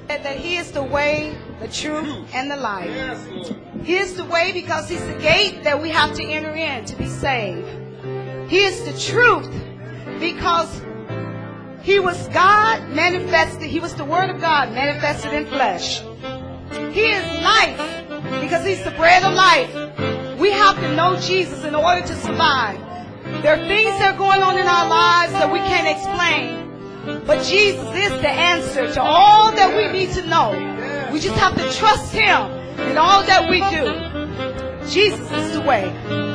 That He is the way, the truth, and the life. He is the way because He's the gate that we have to enter in to be saved. He is the truth because He was God manifested. He was the Word of God manifested in flesh. He is life because He's the bread of life. We have to know Jesus in order to survive. There are things that are going on in our lives that we can't explain. But Jesus is the answer to all that we need to know. We just have to trust Him in all that we do. Jesus is the way.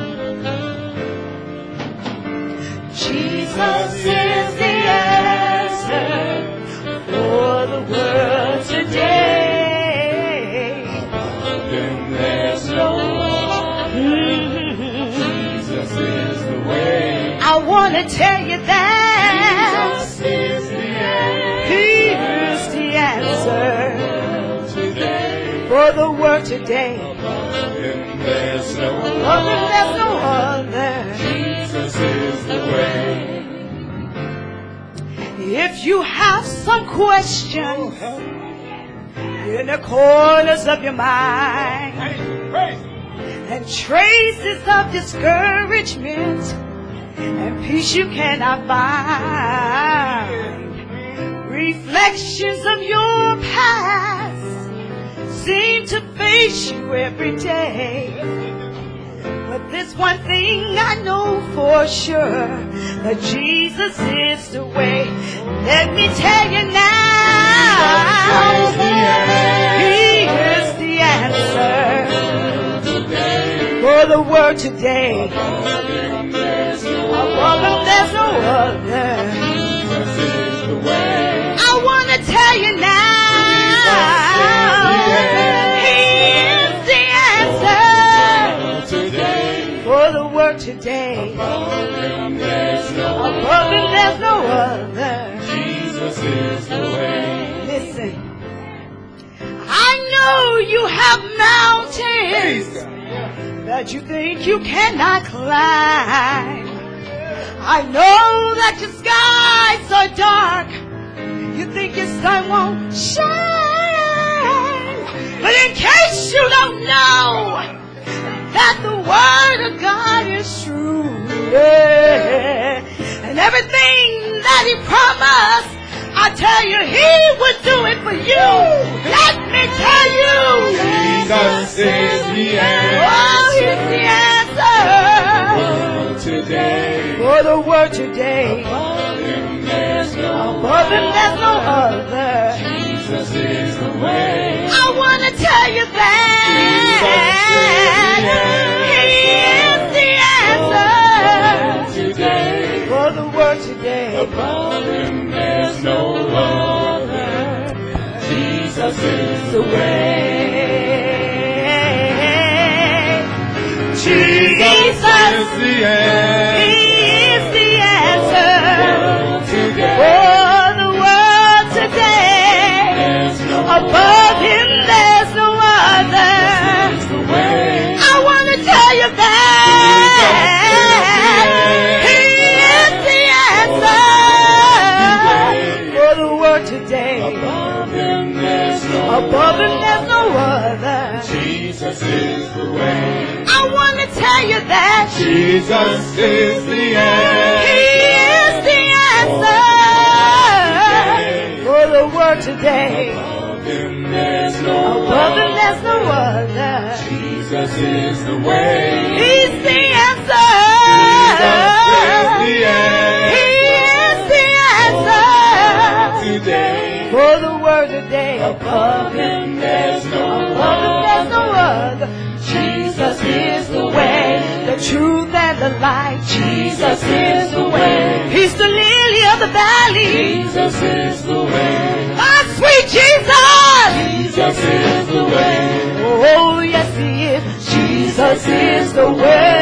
Jesus is the answer for the world today. Then there's no one. Jesus is the way. I want to tell you that Jesus is the He is the answer for the world today. Then there's no Other, there's no other. Jesus is the way. If you have some questions in the corners of your mind and traces of discouragement and peace you cannot find, reflections of your past seem to face you every day. But there's one thing I know for sure, that Jesus is the way. Let me tell you now, He is the answer for the world today. Above Him there's no other. I want to tell you now, He is the answer for the world today. Above Him there's no other. Jesus is the way. Listen, I know you have mountains that you think you cannot climb. I know that your skies are dark. You think your sun won't shine. But in case you don't know that the Word of God is true, and everything that He promised, I tell you, He would do it for you. Let me tell you, Jesus is the answer. oh, He's the answer Today. for the world today. Above Him there's no Above Him there's no other. Jesus is the way. I want to tell you that He is the answer Today. for the world today. Above Him there's no other. Jesus is the way. Jesus is the answer. He is the answer Today. for the world today. There's no Above Him there's no other. is the way. I want to tell you that He is the answer for the world today. Above Him there's no Above Him there's no other. Jesus is the way. I want to tell you that Jesus is the answer. He is the answer for the world today. Above Him there's no Above Him there's no other. Jesus is the way. He's the answer. He is the answer Today. for the world today. Above Him there's no Above Him there's no other. Jesus is the way, the truth and the light. Jesus is the way. He's the lily of the valley. Jesus is the way. My sweet Jesus. Jesus is the way. Oh, yes, He is. Jesus is the way.